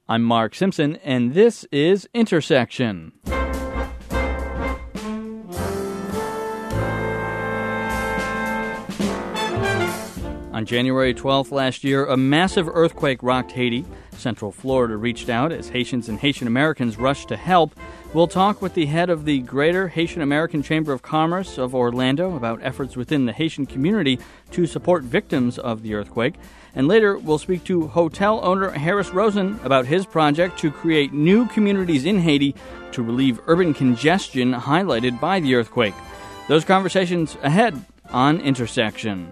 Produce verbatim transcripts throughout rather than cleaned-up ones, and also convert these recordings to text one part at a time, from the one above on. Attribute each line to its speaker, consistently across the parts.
Speaker 1: I'm Mark Simpson, and this is Intersection. On January twelfth last year, a massive earthquake rocked Haiti. Central Florida reached out as Haitians and Haitian Americans rushed to help. We'll talk with the head of the Greater Haitian American Chamber of Commerce of Orlando about efforts within the Haitian community to support victims of the earthquake. And later, we'll speak to hotel owner Harris Rosen about his project to create new communities in Haiti to relieve urban congestion highlighted by the earthquake. Those conversations ahead on Intersection.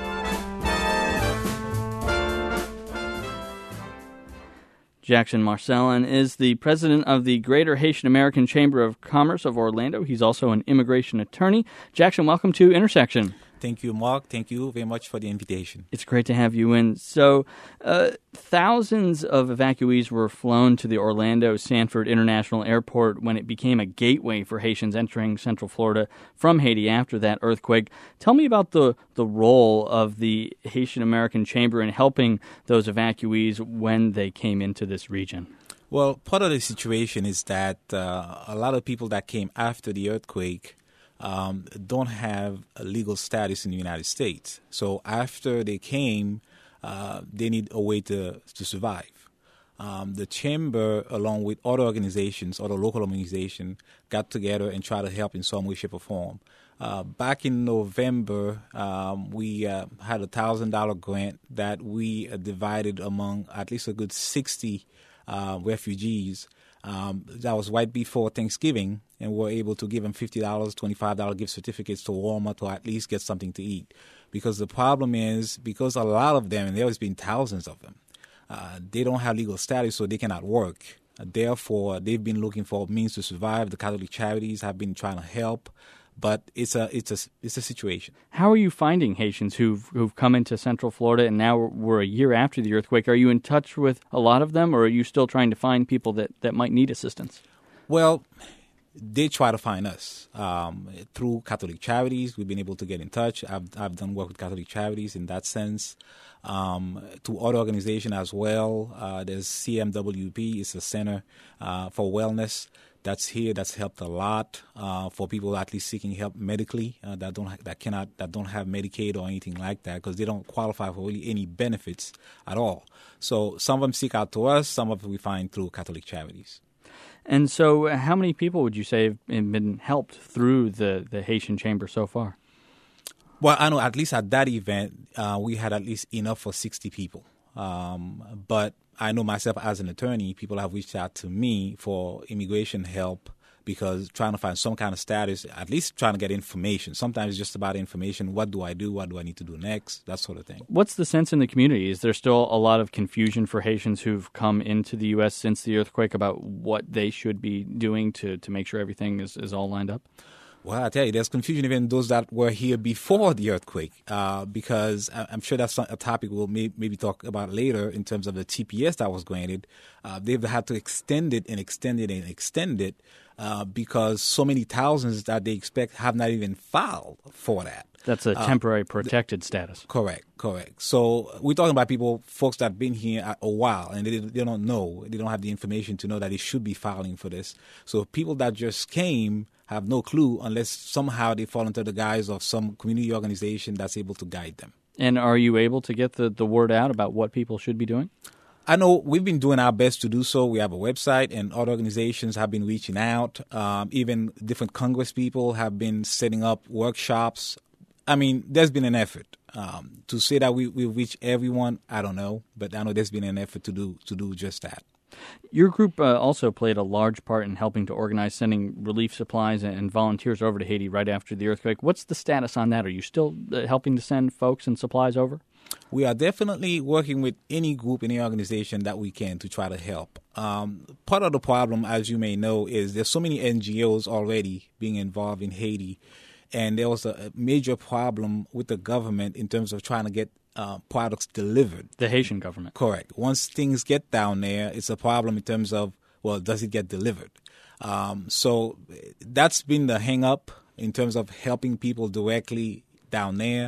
Speaker 1: Jackson Marcellin is the president of the Greater Haitian American Chamber of Commerce of Orlando. He's also an immigration attorney. Jackson, welcome to Intersection.
Speaker 2: Thank you, Mark. Thank you very much for the invitation.
Speaker 1: It's great to have you in. So, uh, thousands of evacuees were flown to the Orlando Sanford International Airport when it became a gateway for Haitians entering Central Florida from Haiti after that earthquake. Tell me about the, the role of the Haitian American Chamber in helping those evacuees when they came into this region.
Speaker 2: Well, part of the situation is that uh, a lot of people that came after the earthquake Um, don't have a legal status in the United States. So after they came, uh, they need a way to, to survive. Um, the Chamber, along with other organizations, other local organizations, got together and tried to help in some way, shape, or form. Uh, back in November, um, we uh, had a one thousand dollars grant that we uh, divided among at least a good sixty uh, refugees. Um, that was right before Thanksgiving, and we were able to give them fifty dollars, twenty-five dollars gift certificates to Walmart to at least get something to eat. Because the problem is, because a lot of them, and there has been thousands of them, uh, they don't have legal status, so they cannot work. Uh, therefore, they've been looking for means to survive. The Catholic Charities have been trying to help, but it's a it's a it's a situation.
Speaker 1: How are you finding Haitians who've who've come into Central Florida and now we're a year after the earthquake? Are you in touch with a lot of them, or are you still trying to find people that, that might need assistance?
Speaker 2: Well, they try to find us um, through Catholic Charities. We've been able to get in touch. I've I've done work with Catholic Charities in that sense. Um, to other organizations as well. Uh, there's C M W P. It's a center uh, for wellness. That's here. That's helped a lot uh, for people at least seeking help medically uh, that don't that cannot that don't have Medicaid or anything like that because they don't qualify for really any benefits at all. So some of them seek out to us. Some of them we find through Catholic Charities.
Speaker 1: And so, how many people would you say have been helped through the, the Haitian Chamber so far?
Speaker 2: Well, I know at least at that event uh, we had at least enough for sixty people. Um, but I know myself as an attorney, people have reached out to me for immigration help because trying to find some kind of status, at least trying to get information. Sometimes it's just about information. What do I do? What do I need to do next? That sort of thing.
Speaker 1: What's the sense in the community? Is there still a lot of confusion for Haitians who've come into the U S since the earthquake about what they should be doing to, to make sure everything is, is all lined up?
Speaker 2: Well, I tell you, there's confusion even those that were here before the earthquake, uh, because I'm sure that's a topic we'll may, maybe talk about later in terms of the T P S that was granted. Uh, they've had to extend it and extend it and extend it uh, because so many thousands that they expect have not even filed for that.
Speaker 1: That's a temporary protected uh, status.
Speaker 2: Correct, correct. So we're talking about people, folks that have been here a while, and they, they don't know, they don't have the information to know that they should be filing for this. So people that just came have no clue unless somehow they fall into the guise of some community organization that's able to guide them.
Speaker 1: And are you able to get the, the word out about what people should be doing?
Speaker 2: I know we've been doing our best to do so. We have a website, and other organizations have been reaching out. Um, even different Congress people have been setting up workshops. I mean, there's been an effort. Um, to say that we we reach everyone, I don't know, but I know there's been an effort to do to do just that.
Speaker 1: Your group uh, also played a large part in helping to organize sending relief supplies and volunteers over to Haiti right after the earthquake. What's the status on that? Are you still uh, helping to send folks and supplies over?
Speaker 2: We are definitely working with any group, any organization that we can to try to help. Um, part of the problem, as you may know, is there's so many N G Os already being involved in Haiti, and there was a major problem with the government in terms of trying to get uh, products delivered.
Speaker 1: The Haitian government.
Speaker 2: Correct. Once things get down there, it's a problem in terms of, well, does it get delivered? Um, so that's been the hang up in terms of helping people directly down there.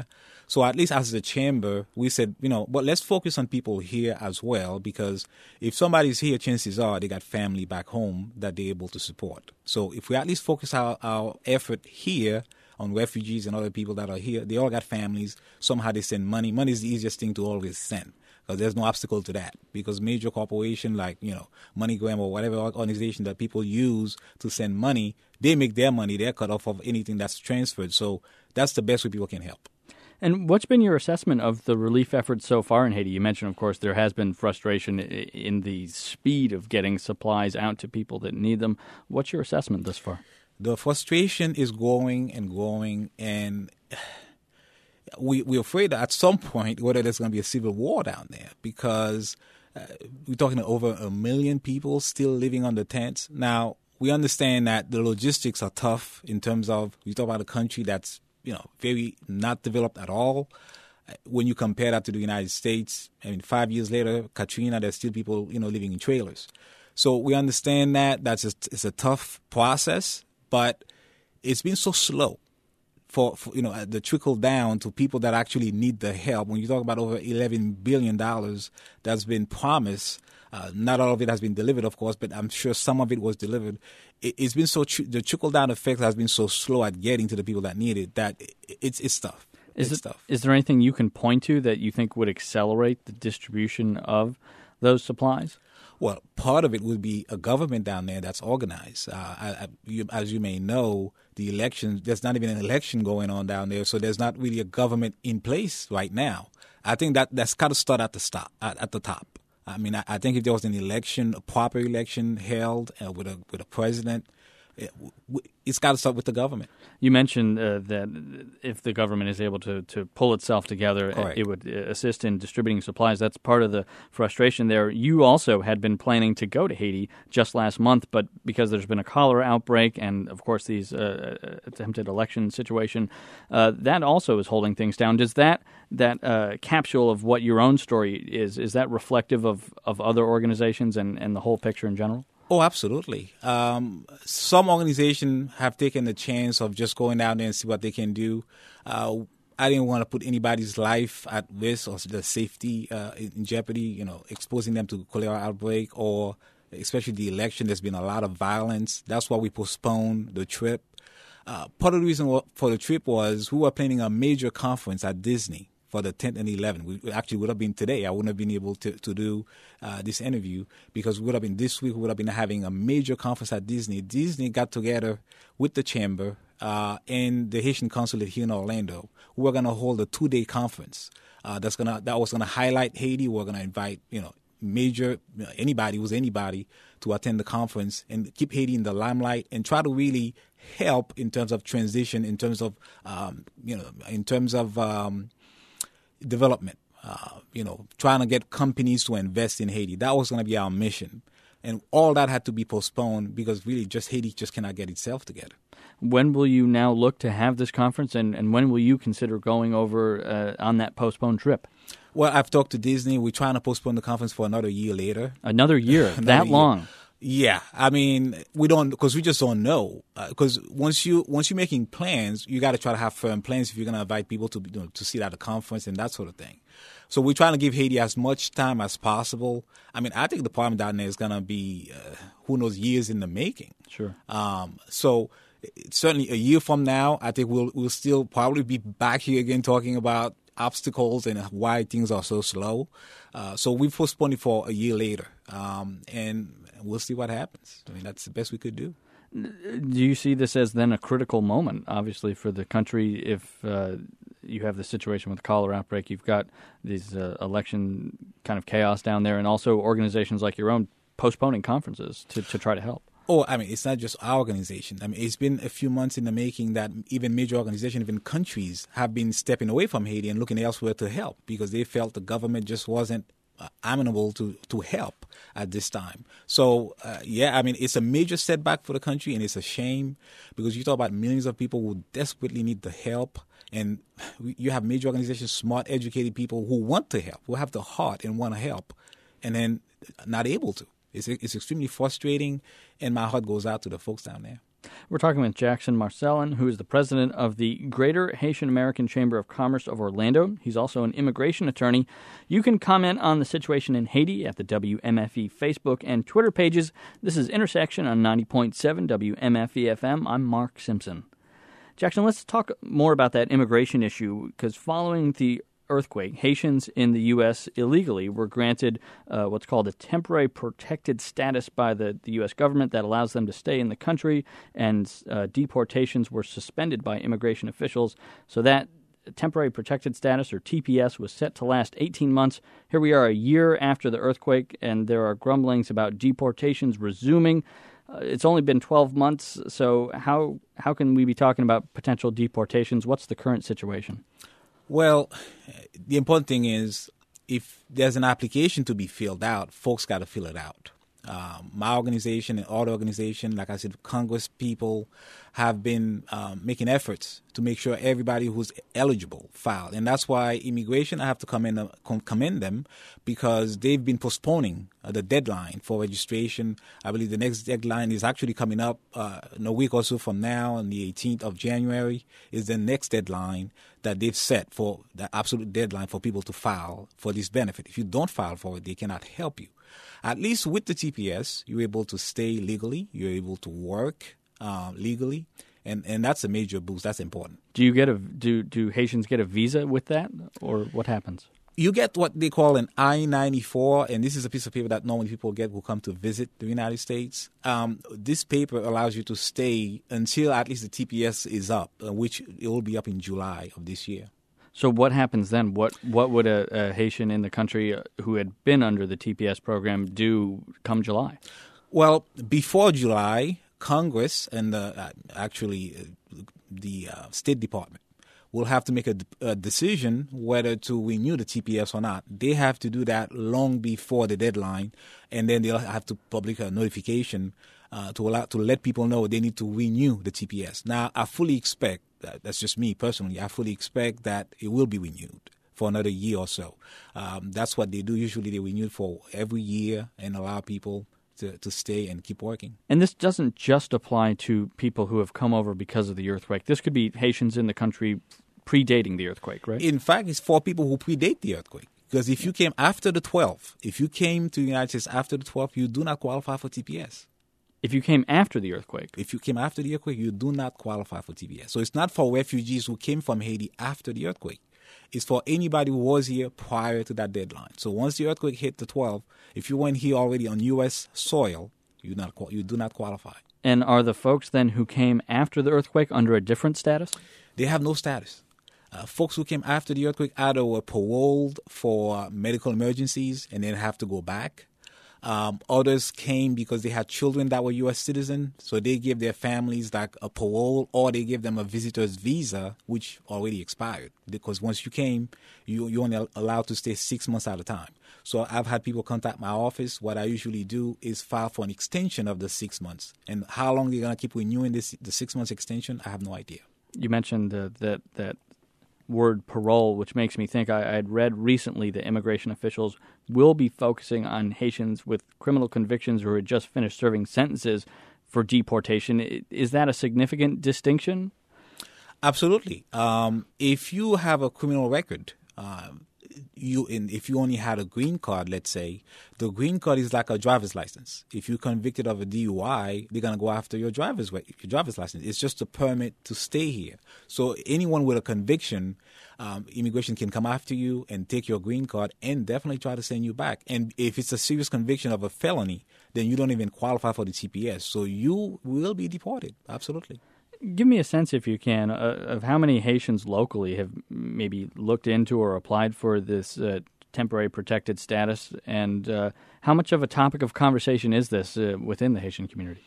Speaker 2: So at least as the chamber, we said, you know, but let's focus on people here as well, because if somebody's here, chances are they got family back home that they're able to support. So if we at least focus our, our effort here on refugees and other people that are here, they all got families. Somehow they send money. Money is the easiest thing to always send, because there's no obstacle to that. Because major corporation like, you know, MoneyGram or whatever organization that people use to send money, they make their money. They're cut off of anything that's transferred. So that's the best way people can help.
Speaker 1: And what's been your assessment of the relief efforts so far in Haiti? You mentioned, of course, there has been frustration in the speed of getting supplies out to people that need them. What's your assessment thus far?
Speaker 2: The frustration is growing and growing, and we, we're afraid that at some point whether there's going to be a civil war down there, because uh, we're talking over a million people still living under tents. Now, we understand that the logistics are tough in terms of, we talk about a country that's, you know, very not developed at all. When you compare that to the United States, I mean, five years later, Katrina, there's still people, you know, living in trailers. So we understand that that's a, it's a tough process, but it's been so slow for, for, you know, the trickle down to people that actually need the help. When you talk about over eleven billion dollars that's been promised, uh, not all of it has been delivered, of course, but I'm sure some of it was delivered. It, it's been so, tr- the trickle down effect has been so slow at getting to the people that need it that it, it's, it's tough.
Speaker 1: Is,
Speaker 2: it's
Speaker 1: it,
Speaker 2: tough.
Speaker 1: Is there anything you can point to that you think would accelerate the distribution of those supplies?
Speaker 2: Well, part of it would be a government down there that's organized. Uh, I, I, you, as you may know, the election, there's not even an election going on down there, so there's not really a government in place right now. I think that that's got to start at the stop, at, at the top. I mean, I, I think if there was an election, a proper election held uh, with a with a president, it, it's got to start with the government.
Speaker 1: You mentioned uh, that if the government is able to, to pull itself together,
Speaker 2: Correct.
Speaker 1: It would assist in distributing supplies. That's part of the frustration there. You also had been planning to go to Haiti just last month, but because there's been a cholera outbreak and, of course, these uh, attempted election situation, uh, that also is holding things down. Does that that uh, capsule of what your own story is, is that reflective of, of other organizations and, and the whole picture in general?
Speaker 2: Oh, absolutely. Um, some organizations have taken the chance of just going down there and see what they can do. Uh, I didn't want to put anybody's life at risk or the safety uh, in jeopardy, you know, exposing them to cholera outbreak or especially the election. There's been a lot of violence. That's why we postponed the trip. Uh, part of the reason for the trip was we were planning a major conference at Disney for the tenth and eleventh. We actually would have been today. I wouldn't have been able to, to do uh, this interview because we would have been this week. We would have been having a major conference at Disney. Disney got together with the chamber uh, and the Haitian consulate here in Orlando. We were going to hold a two-day conference uh, that's gonna that was going to highlight Haiti. We're going to invite you know major you know, anybody who's anybody to attend the conference and keep Haiti in the limelight and try to really help in terms of transition, in terms of um, you know, in terms of um, development, uh, you know, trying to get companies to invest in Haiti. That was going to be our mission. And all that had to be postponed because really just Haiti just cannot get itself together.
Speaker 1: When will you now look to have this conference, and, and when will you consider going over uh, on that postponed trip?
Speaker 2: Well, I've talked to Disney. We're trying to postpone the conference for another year later.
Speaker 1: Another year?
Speaker 2: another
Speaker 1: that
Speaker 2: year.
Speaker 1: long?
Speaker 2: Yeah, I mean, we don't because we just don't know. Because uh, once you once you're making plans, you got to try to have firm plans if you're going to invite people to you know, to sit at the conference and that sort of thing. So we're trying to give Haiti as much time as possible. I mean, I think the problem down there is going to be uh, who knows years in the making.
Speaker 1: Sure.
Speaker 2: Um, so certainly a year from now, I think we'll we'll still probably be back here again talking about obstacles and why things are so slow. Uh, so we postponed it for a year later, um, and we'll see what happens. I mean, that's the best we could do.
Speaker 1: Do you see this as then a critical moment, obviously, for the country if uh, you have the situation with the cholera outbreak, you've got these uh, election kind of chaos down there, and also organizations like your own postponing conferences to, to try to help?
Speaker 2: Oh, I mean, it's not just our organization. I mean, it's been a few months in the making that even major organizations, even countries, have been stepping away from Haiti and looking elsewhere to help because they felt the government just wasn't uh, amenable to, to help at this time. So, uh, yeah, I mean, it's a major setback for the country, and it's a shame because you talk about millions of people who desperately need the help, and you have major organizations, smart, educated people who want to help, who have the heart and want to help, and then not able to. It's, it's extremely frustrating, and my heart goes out to the folks down there.
Speaker 1: We're talking with Jackson Marcellin, who is the president of the Greater Haitian American Chamber of Commerce of Orlando. He's also an immigration attorney. You can comment on the situation in Haiti at the W M F E Facebook and Twitter pages. This is Intersection on ninety point seven W M F E F M. I'm Mark Simpson. Jackson, let's talk more about that immigration issue, because following the earthquake, Haitians in the U S illegally were granted uh, what's called a temporary protected status by the, the U S government that allows them to stay in the country, and uh, deportations were suspended by immigration officials. So that temporary protected status, or T P S, was set to last eighteen months. Here we are a year after the earthquake, and there are grumblings about deportations resuming. Uh, it's only been twelve months, so how how can we be talking about potential deportations? What's the current situation?
Speaker 2: Well, the important thing is, if there's an application to be filled out, folks got to fill it out. Um, my organization and other organization, like I said, Congress people have been um, making efforts to make sure everybody who's eligible filed. And that's why immigration, I have to commend them, commend them because they've been postponing uh, the deadline for registration. I believe the next deadline is actually coming up uh, in a week or so from now, on the eighteenth of January is the next deadline that they've set for the absolute deadline for people to file for this benefit. If you don't file for it, they cannot help you. At least with the T P S, you're able to stay legally, you're able to work uh, legally, and, and that's a major boost. That's important.
Speaker 1: Do you get a do do Haitians get a visa with that, or what happens?
Speaker 2: You get what they call an I ninety-four, and this is a piece of paper that normally people get who come to visit the United States. Um, this paper allows you to stay until at least the T P S is up, uh, which it will be up in July of this year.
Speaker 1: So what happens then? What what would a, a Haitian in the country who had been under the T P S program do come July?
Speaker 2: Well, before July, Congress and uh, actually uh, the uh, State Department will have to make a, a decision whether to renew the T P S or not. They have to do that long before the deadline, and then they'll have to publish a notification uh, to allow to let people know they need to renew the T P S. Now, I fully expect, that's just me personally, I fully expect that it will be renewed for another year or so. Um, that's what they do. Usually they renew for every year and allow people to, to stay and keep working.
Speaker 1: And this doesn't just apply to people who have come over because of the earthquake. This could be Haitians in the country predating the earthquake, right?
Speaker 2: In fact, it's for people who predate the earthquake. Because if you came after the twelfth, if you came to the United States after the twelfth, you do not qualify for T P S.
Speaker 1: If you came after the earthquake?
Speaker 2: If you came after the earthquake, you do not qualify for T P S. So it's not for refugees who came from Haiti after the earthquake. It's for anybody who was here prior to that deadline. So once the earthquake hit the twelfth, if you weren't here already on U S soil, you not you do not qualify.
Speaker 1: And are the folks then who came after the earthquake under a different status?
Speaker 2: They have no status. Uh, folks who came after the earthquake either were paroled for medical emergencies and then have to go back. Um, others came because they had children that were U S citizens, so they gave their families like a parole, or they gave them a visitor's visa, which already expired. Because once you came, you, you're only allowed to stay six months at a time. So I've had people contact my office. What I usually do is file for an extension of the six months. And how long they're going to keep renewing this, the six months extension, I have no idea.
Speaker 1: You mentioned uh, that that word parole, which makes me think I had read recently that immigration officials will be focusing on Haitians with criminal convictions who had just finished serving sentences for deportation. Is that a significant distinction?
Speaker 2: Absolutely. Um, if you have a criminal record, uh, you in, if you only had a green card, let's say, the green card is like a driver's license. If you're convicted of a D U I, they're going to go after your driver's your driver's license. It's just a permit to stay here. So anyone with a conviction, um, immigration can come after you and take your green card and definitely try to send you back. And if it's a serious conviction of a felony, then you don't even qualify for the T P S. So you will be deported. Absolutely.
Speaker 1: Give me a sense, if you can, uh, of how many Haitians locally have maybe looked into or applied for this uh, temporary protected status, and uh, how much of a topic of conversation is this uh, within the Haitian community?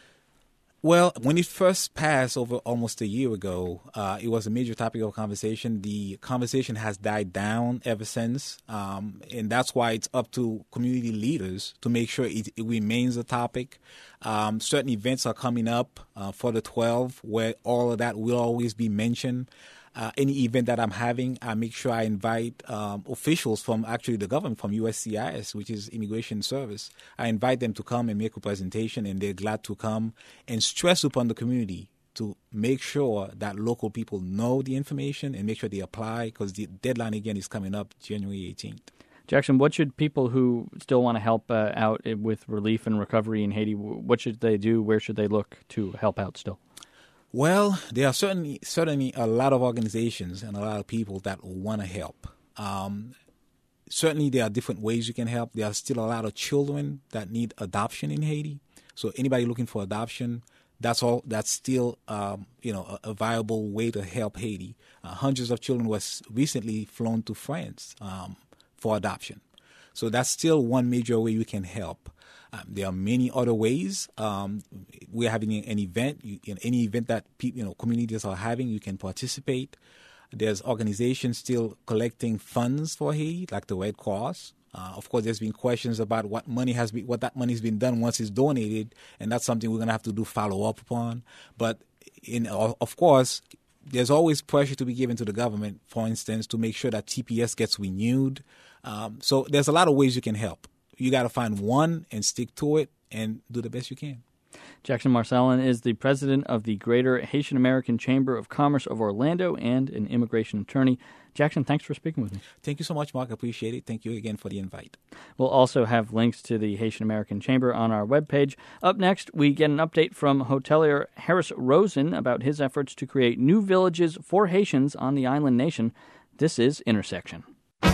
Speaker 2: Well, when it first passed over almost a year ago, uh, it was a major topic of conversation. The conversation has died down ever since, um, and that's why it's up to community leaders to make sure it, it remains a topic. Um, certain events are coming up uh, for the twelfth where all of that will always be mentioned. Uh, any event that I'm having, I make sure I invite um, officials from actually the government, from U S C I S, which is Immigration Service. I invite them to come and make a presentation, and they're glad to come and stress upon the community to make sure that local people know the information and make sure they apply, because the deadline again is coming up January eighteenth.
Speaker 1: Jackson, what should people who still want to help uh, out with relief and recovery in Haiti, what should they do? Where should they look to help out still?
Speaker 2: Well, there are certainly certainly a lot of organizations and a lot of people that want to help. Um, certainly there are different ways you can help. There are still a lot of children that need adoption in Haiti. So anybody looking for adoption, that's all. That's still um, you know a, a viable way to help Haiti. Uh, hundreds of children was recently flown to France um, for adoption. So that's still one major way we can help. Um, there are many other ways. Um, we're having an event. You, in any event that pe- you know communities are having, you can participate. There's organizations still collecting funds for Haiti, like the Red Cross. Uh, of course, there's been questions about what money has been, what that money has been done once it's donated, and that's something we're going to have to do follow up upon. But in of course, there's always pressure to be given to the government, for instance, to make sure that T P S gets renewed. Um, so there's a lot of ways you can help. You got to find one and stick to it and do the best you can.
Speaker 1: Jackson Marcellin is the president of the Greater Haitian American Chamber of Commerce of Orlando and an immigration attorney. Jackson, thanks for speaking with me.
Speaker 2: Thank you so much, Mark. I appreciate it. Thank you again for the invite.
Speaker 1: We'll also have links to the Haitian American Chamber on our webpage. Up next, we get an update from hotelier Harris Rosen about his efforts to create new villages for Haitians on the island nation. This is Intersection.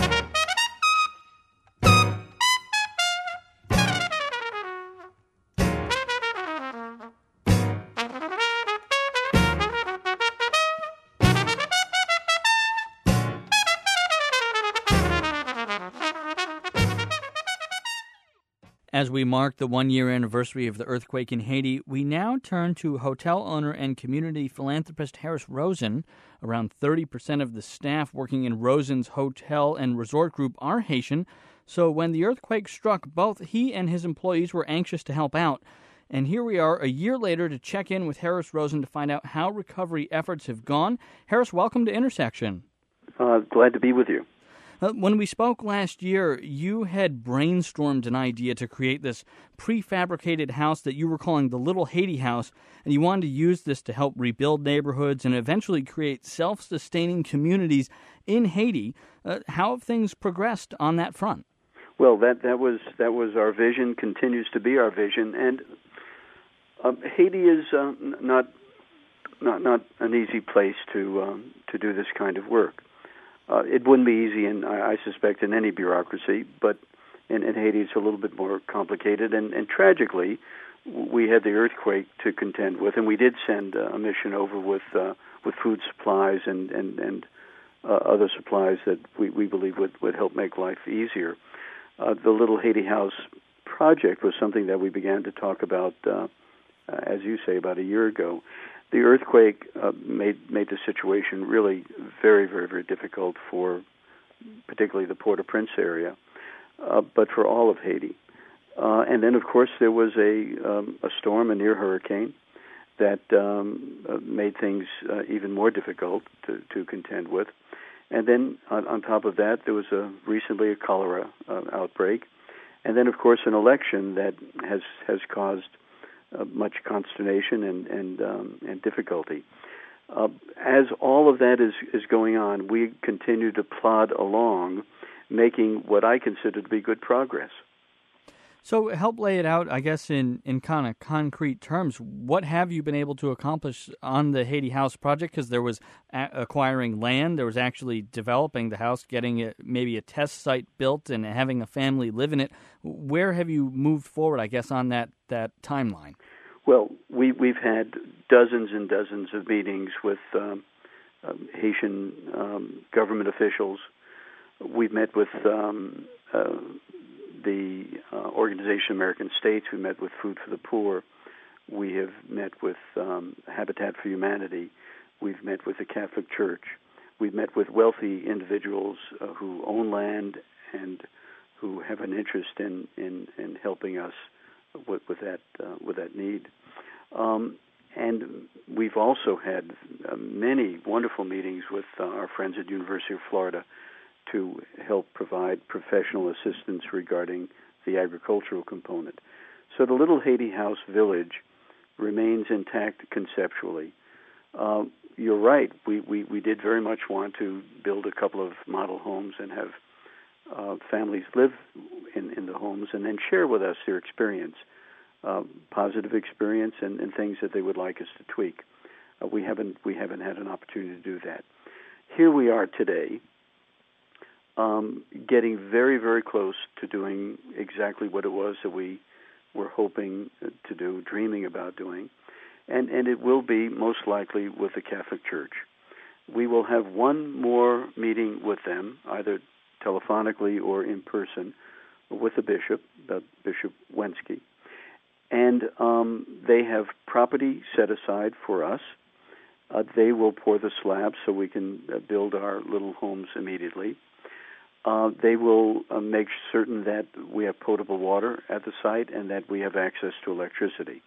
Speaker 1: As we mark the one-year anniversary of the earthquake in Haiti, we now turn to hotel owner and community philanthropist Harris Rosen. Around thirty percent of the staff working in Rosen's hotel and resort group are Haitian, so when the earthquake struck, both he and his employees were anxious to help out. And here we are a year later to check in with Harris Rosen to find out how recovery efforts have gone. Harris, welcome to Intersection.
Speaker 3: Uh, glad to be with you.
Speaker 1: Uh, when we spoke last year, you had brainstormed an idea to create this prefabricated house that you were calling the Little Haiti House, and you wanted to use this to help rebuild neighborhoods and eventually create self-sustaining communities in Haiti. Uh, how have things progressed on that front?
Speaker 3: Well, that, that was that was our vision, continues to be our vision, and uh, Haiti is uh, not not not an easy place to um, to do this kind of work. Uh, it wouldn't be easy, in, I, I suspect, in any bureaucracy, but in, in Haiti it's a little bit more complicated. And, and tragically, we had the earthquake to contend with, and we did send uh, a mission over with uh, with food supplies and and, and uh, other supplies that we, we believe would, would help make life easier. Uh, the Little Haiti House project was something that we began to talk about, uh, as you say, about a year ago. The earthquake uh, made made the situation really very, very, very difficult for particularly the Port-au-Prince area, uh, but for all of Haiti. Uh, and then, of course, there was a um, a storm, a near hurricane, that um, uh, made things uh, even more difficult to, to contend with. And then, on, on top of that, there was a recently a cholera uh, outbreak, and then, of course, an election that has has caused Uh, much consternation and and, um, and difficulty. Uh, as all of that is, is going on, we continue to plod along, making what I consider to be good progress.
Speaker 1: So help lay it out, I guess, in, in kind of concrete terms. What have you been able to accomplish on the Haiti House project? Because there was a- acquiring land, there was actually developing the house, getting a, maybe a test site built and having a family live in it. Where have you moved forward, I guess, on that, that timeline?
Speaker 3: Well, we, we've had dozens and dozens of meetings with um, um, Haitian um, government officials. We've met with um, uh, the uh, Organization of American States. We met with Food for the Poor. We have met with um, Habitat for Humanity. We've met with the Catholic Church. We've met with wealthy individuals uh, who own land and who have an interest in, in, in helping us with, with that uh, with that need. Um, and we've also had uh, many wonderful meetings with uh, our friends at University of Florida to help provide professional assistance regarding the agricultural component. So the Little Haiti House Village remains intact conceptually. Uh, you're right. We, we, we did very much want to build a couple of model homes and have uh, families live in, in the homes and then share with us their experience, uh, positive experience, and, and things that they would like us to tweak. Uh, we haven't we haven't had an opportunity to do that. Here we are today, um, getting very, very close to doing exactly what it was that we were hoping to do, dreaming about doing. And, and it will be most likely with the Catholic Church. We will have one more meeting with them, either telephonically or in person, with the bishop, uh, Bishop Wensky. And um, they have property set aside for us. Uh, they will pour the slabs so we can uh, build our little homes immediately. Uh, they will uh, make certain that we have potable water at the site and that we have access to electricity.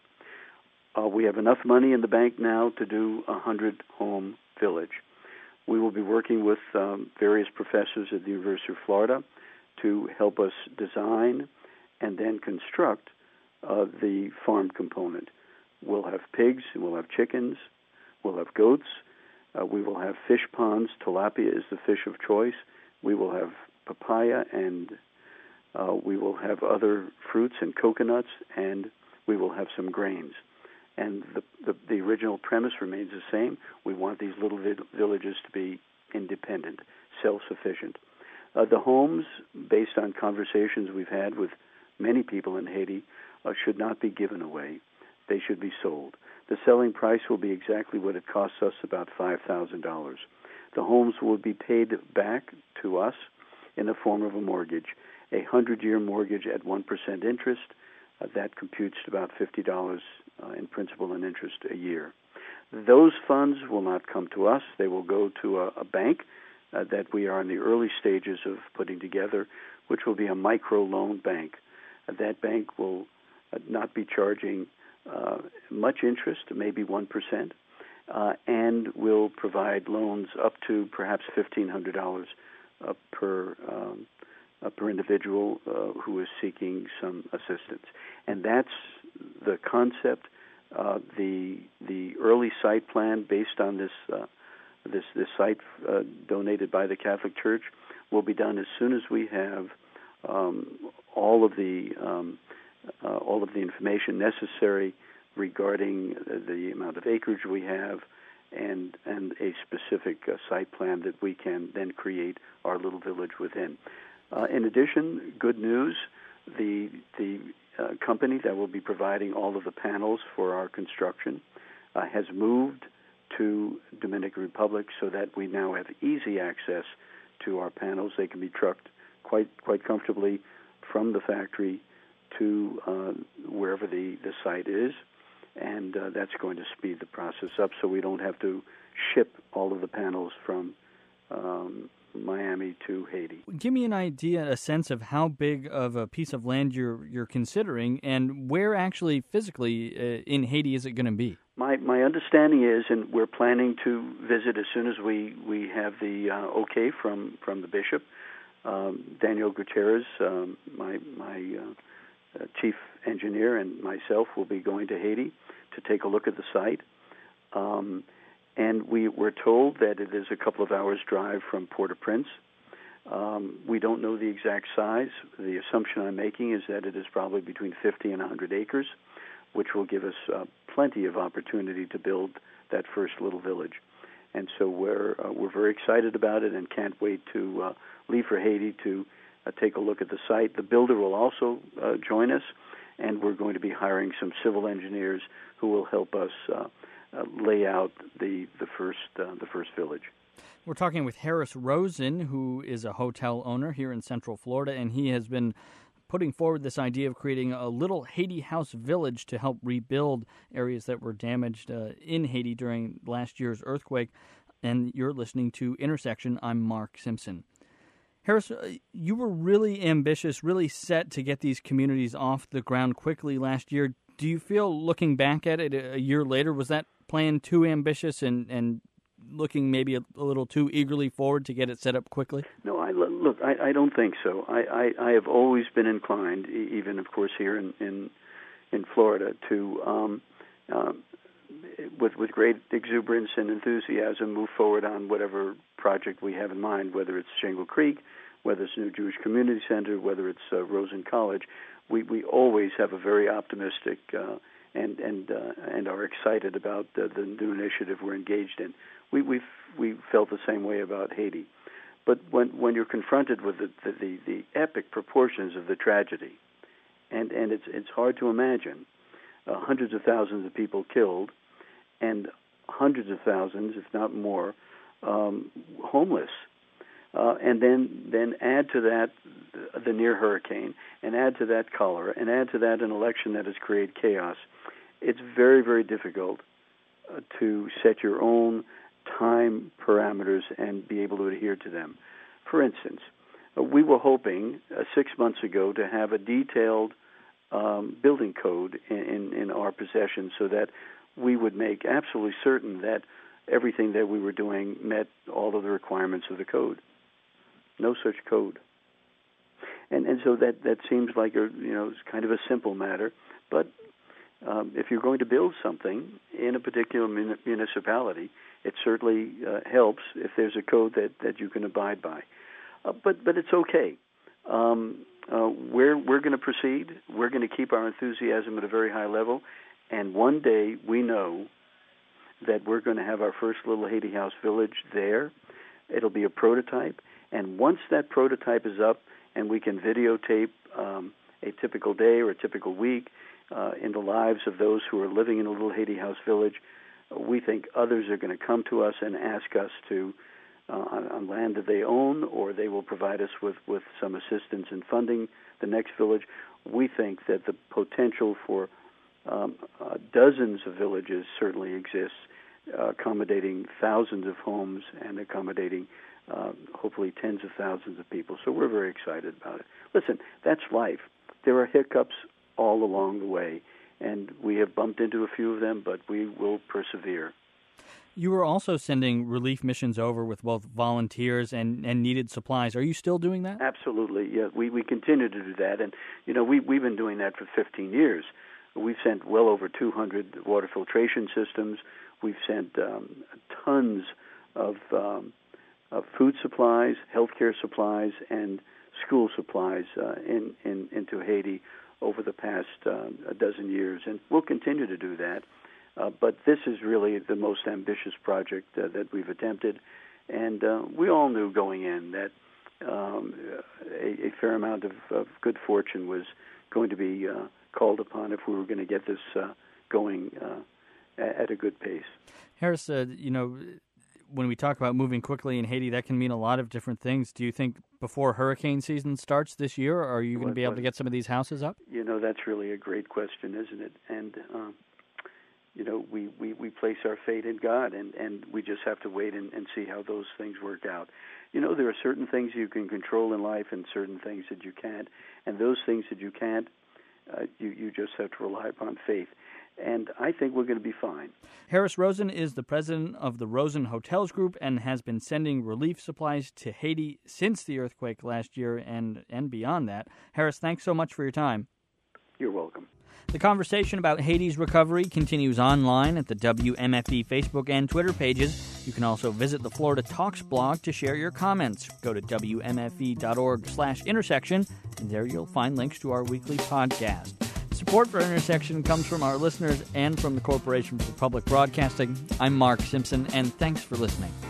Speaker 3: Uh, we have enough money in the bank now to do a hundred-home village. We will be working with um, various professors at the University of Florida to help us design and then construct uh, the farm component. We'll have pigs, we'll have chickens, we'll have goats, uh, we will have fish ponds. Tilapia is the fish of choice. We will have papaya, and uh, we will have other fruits and coconuts, and we will have some grains. And the, the, the original premise remains the same. We want these little vi- villages to be independent, self-sufficient. Uh, the homes, based on conversations we've had with many people in Haiti, uh, should not be given away. They should be sold. The selling price will be exactly what it costs us, about five thousand dollars. The homes will be paid back to us in the form of a mortgage, a hundred-year mortgage at one percent interest. Uh, that computes to about fifty dollars uh, in principal and interest a year. Those funds will not come to us. They will go to a, a bank uh, that we are in the early stages of putting together, which will be a micro-loan bank. Uh, that bank will uh, not be charging uh, much interest, maybe one percent, uh, and will provide loans up to perhaps fifteen hundred dollars uh, per um, Uh, per individual uh, who is seeking some assistance. And that's the concept. Uh, the the early site plan based on this uh, this this site uh, donated by the Catholic Church will be done as soon as we have um, all of the um, uh, all of the information necessary regarding the amount of acreage we have and and a specific uh, site plan that we can then create our little village within. Uh, in addition, good news, the the uh, company that will be providing all of the panels for our construction uh, has moved to Dominican Republic so that we now have easy access to our panels. They can be trucked quite quite comfortably from the factory to uh, wherever the, the site is, and uh, that's going to speed the process up so we don't have to ship all of the panels from um, Miami to Haiti.
Speaker 1: Give me an idea, a sense of how big of a piece of land you're you're considering, and where actually physically uh, in Haiti is it going to be?
Speaker 3: My my understanding is, and we're planning to visit as soon as we, we have the uh, okay from, from the bishop, um, Daniel Gutierrez, um, my my uh, uh, chief engineer, and myself will be going to Haiti to take a look at the site. Um, And we were told that it is a couple of hours' drive from Port-au-Prince. Um, we don't know the exact size. The assumption I'm making is that it is probably between fifty and one hundred acres, which will give us uh, plenty of opportunity to build that first little village. And so we're uh, we're very excited about it and can't wait to uh, leave for Haiti to uh, take a look at the site. The builder will also uh, join us, and we're going to be hiring some civil engineers who will help us uh, Uh, lay out the the first uh, the first village.
Speaker 1: We're talking with Harris Rosen, who is a hotel owner here in Central Florida, and he has been putting forward this idea of creating a little Haiti House Village to help rebuild areas that were damaged uh, in Haiti during last year's earthquake. And you're listening to Intersection. I'm Mark Simpson. Harris, you were really ambitious, really set to get these communities off the ground quickly last year. Do you feel, looking back at it a year later, was that plan too ambitious and, and looking maybe a, a little too eagerly forward to get it set up quickly?
Speaker 3: No, I look. I, I don't think so. I, I, I have always been inclined, even of course here in in, in Florida, to um, um, with with great exuberance and enthusiasm move forward on whatever project we have in mind, whether it's Shingle Creek, whether it's New Jewish Community Center, whether it's uh, Rosen College. We we always have a very optimistic uh, and and uh, and are excited about the, the new initiative we're engaged in. We we we felt the same way about Haiti, but when when you're confronted with the the, the, the epic proportions of the tragedy, and, and it's it's hard to imagine uh, hundreds of thousands of people killed, and hundreds of thousands, if not more, um, homeless. Uh, and then, then add to that the, the near hurricane, and add to that cholera, and add to that an election that has created chaos. It's very, very difficult uh, to set your own time parameters and be able to adhere to them. For instance, uh, we were hoping uh, six months ago to have a detailed um, building code in, in, in our possession so that we would make absolutely certain that everything that we were doing met all of the requirements of the code. No such code, and and so that, that seems like a you know it's kind of a simple matter. But um, if you're going to build something in a particular mun- municipality, it certainly uh, helps if there's a code that, that you can abide by. Uh, but but it's okay. Um, uh, we're we're going to proceed. We're going to keep our enthusiasm at a very high level, and one day we know that we're going to have our first little Haiti House village there. It'll be a prototype. And once that prototype is up and we can videotape um, a typical day or a typical week uh, in the lives of those who are living in a little Haiti House village, we think others are going to come to us and ask us to, uh, on, on land that they own, or they will provide us with, with some assistance in funding the next village. We think that the potential for um, uh, dozens of villages certainly exists, uh, accommodating thousands of homes and accommodating Uh, hopefully tens of thousands of people. So we're very excited about it. Listen, that's life. There are hiccups all along the way, and we have bumped into a few of them, but we will persevere.
Speaker 1: You were also sending relief missions over with both volunteers and, and needed supplies. Are you still doing that?
Speaker 3: Absolutely, yeah. We, we continue to do that, and, you know, we, we've been doing that for fifteen years. We've sent well over two hundred water filtration systems. We've sent um, tons of um, of food supplies, healthcare supplies, and school supplies uh, in, in into Haiti over the past uh, a dozen years, and we'll continue to do that. Uh, but this is really the most ambitious project uh, that we've attempted, and uh, we all knew going in that um, a, a fair amount of, of good fortune was going to be uh, called upon if we were going to get this uh, going uh, at a good pace.
Speaker 1: Harris, uh, you know, when we talk about moving quickly in Haiti, that can mean a lot of different things. Do you think before hurricane season starts this year, are you going to be able to get some of these houses up?
Speaker 3: You know, that's really a great question, isn't it? And, um, you know, we, we, we place our fate in God, and, and we just have to wait and, and see how those things work out. You know, there are certain things you can control in life and certain things that you can't. And those things that you can't, uh, you, you just have to rely upon faith. And I think we're going to be fine.
Speaker 1: Harris Rosen is the president of the Rosen Hotels Group and has been sending relief supplies to Haiti since the earthquake last year and, and beyond that. Harris, thanks so much for your time.
Speaker 3: You're welcome.
Speaker 1: The conversation about Haiti's recovery continues online at the W M F E Facebook and Twitter pages. You can also visit the Florida Talks blog to share your comments. Go to W M F E dot org slash intersection, and there you'll find links to our weekly podcast. Support for Intersection comes from our listeners and from the Corporation for Public Broadcasting. I'm Mark Simpson, and thanks for listening.